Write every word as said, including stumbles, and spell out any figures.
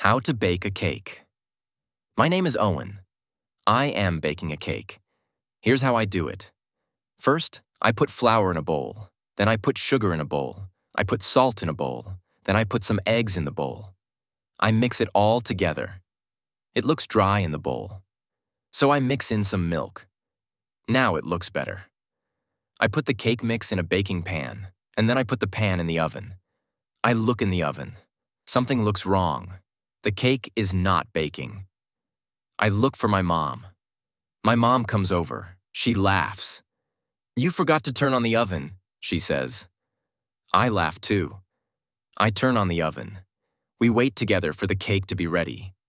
How to bake a cake. My name is Owen. I am baking a cake. Here's how I do it. First, I put flour in a bowl. Then I put sugar in a bowl. I put salt in a bowl. Then I put some eggs in the bowl. I mix it all together. It looks dry in the bowl. So I mix in some milk. Now it looks better. I put the cake mix in a baking pan, and then I put the pan in the oven. I look in the oven. Something looks wrong. The cake is not baking. I look for my mom. My mom comes over. She laughs. "You forgot to turn on the oven," she says. I laugh too. I turn on the oven. We wait together for the cake to be ready.